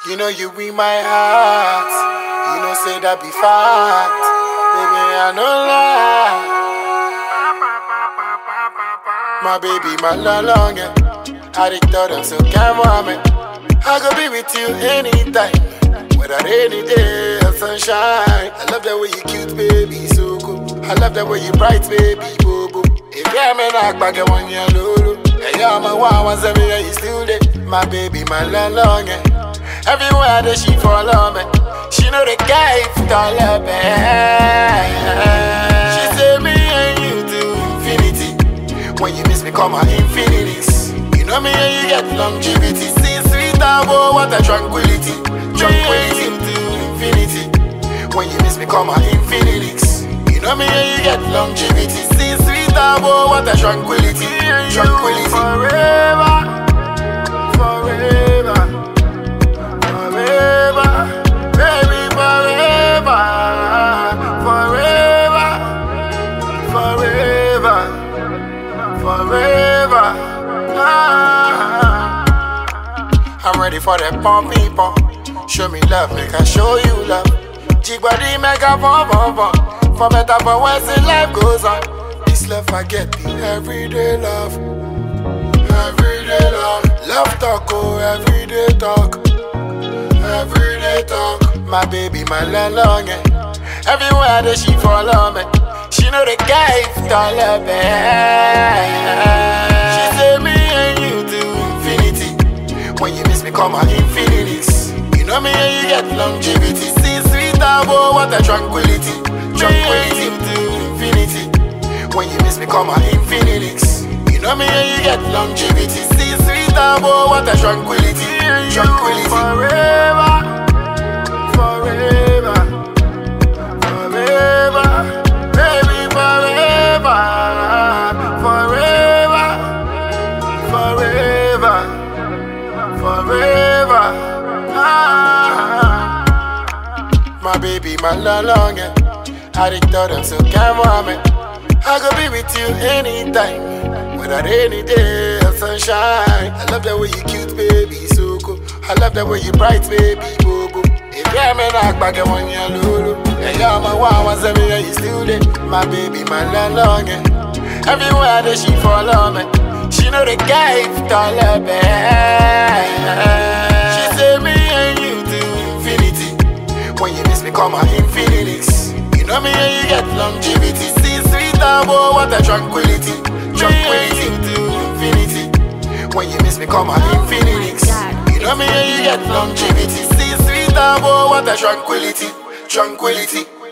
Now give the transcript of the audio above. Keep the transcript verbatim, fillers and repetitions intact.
You know you in my heart. You know say that be fact. Baby, I no lie. My baby, my long long yeah. I dey tell them so come on me. I go be with you anytime, whether rainy day or sunshine. I love that way you cute, baby, so cool. I love that way you bright, baby, boo boo. If you're me knock back at one year lulu. Yeah, you're my one, one seven, yeah, you still there. My baby, my long long yeah. Everywhere that she follow me, she know the guy for all me. She say me and you to infinity. When you miss me, call my infinities. You know me and you get longevity. See sweet abo, what a tranquility. Tranquility to infinity. When you miss me, call my infinities. You know me and you get longevity. See sweet abo, what a tranquility. Tranquility forever, forever. Forever, ah. I'm ready for that pump people. Show me love, make I show you love. Jig body make a pump pump pump. For better for worse, in life goes on. This love I get the everyday love, everyday love. Love talk, oh everyday talk, everyday talk. My baby, my long long yeah. Everywhere that she follow me. She know the guy for all me. She say me and you to infinity. When you miss me, call my infinities. You know me and you get longevity. See sweet abo, what a tranquility. Tranquility to infinity. When you miss me, call my infinities. You know me and you get longevity. See sweet abo, what a tranquility. Tranquility forever, forever, forever. Forever, ah. My baby, my long long yeah. I dey tell them so come on me. I go be with you anytime, whether rainy day or sunshine. I love that way you cute, baby, so cool. I love that way you bright, baby, boo boo. If you're me knock back at one year lulu. Yeah, you're my one, one seven, yeah, you still there. My baby, my long long yeah. Everywhere that she follow me. She know the guy for all me. She say me and you to infinity. When you miss me, call my infinities. You know me and you get longevity. See sweet abo, what a tranquility. Tranquility to infinity. When you miss me, call my infinities. You know me and you get longevity. See sweet abo, what a tranquility. Tranquility.